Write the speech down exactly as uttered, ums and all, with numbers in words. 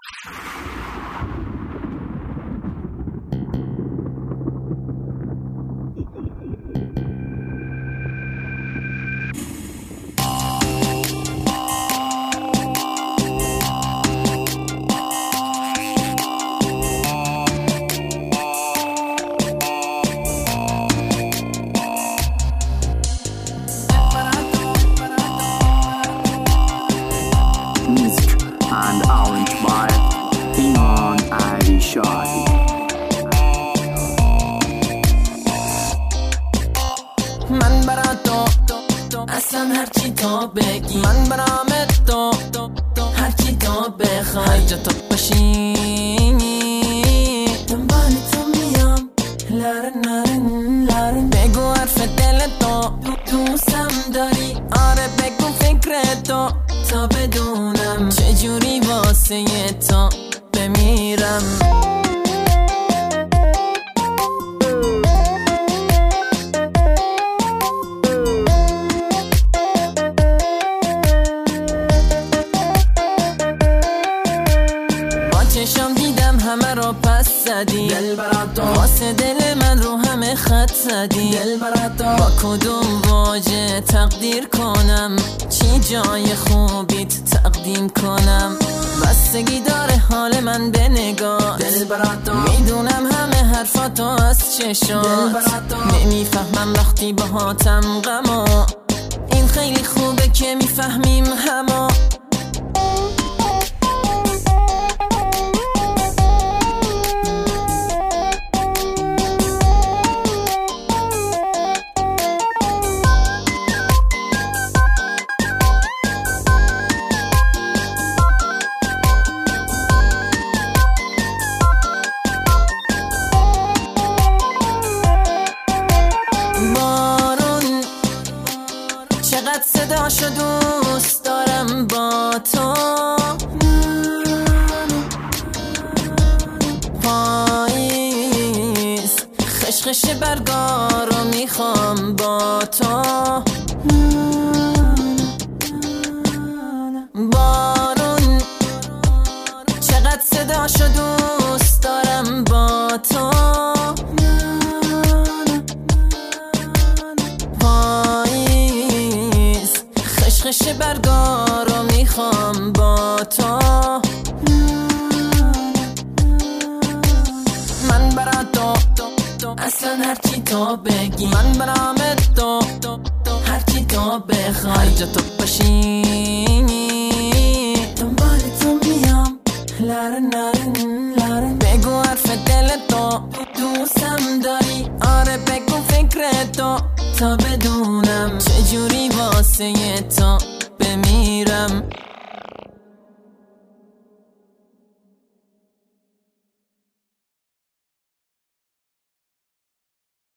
and orange by ایمان علی شاهی. من برا تو اصلا هرچی تو بگی، من برام تو هرچی تو بخوای، هر جا تو باشی دنبال تو میام. لارن لارن لارن بگو حرف دل تو دوستم داری، آره بگو فکر تو تا بدونم چجوری واسه تو بمیرم. با چشم دیدم همه رو پس زدی، دل براتو واسه دل من رو همه خط زدی، دل براتو با کدوم واژه تقدیر کنم، چی جای خوبیت تقدیم کنم. بستگی داره حال من به نگاه، دل براتو میدونم همه حرفاتو از چشات، نمیفهمم وقتی باهاتم غما، این خیلی خوبه که میفهمیم همه. چقدر صداشو دوست دارم با تو، پاییز خشخش برگارو میخوام با تو، بارون چقدر صداشو دوست دارم با تو، خشخش برگارو میخوام با تو. من برا تو اصلا هرچی تو بگی، من برام تو هرچی تو بخوای، هر جا تو باشی دنبال تو میام. لارن لارن لارن بگو حرف دل تو دوستم داری، آره بگو فکر تو تا بدونم چجوری واسه تو بمیرم.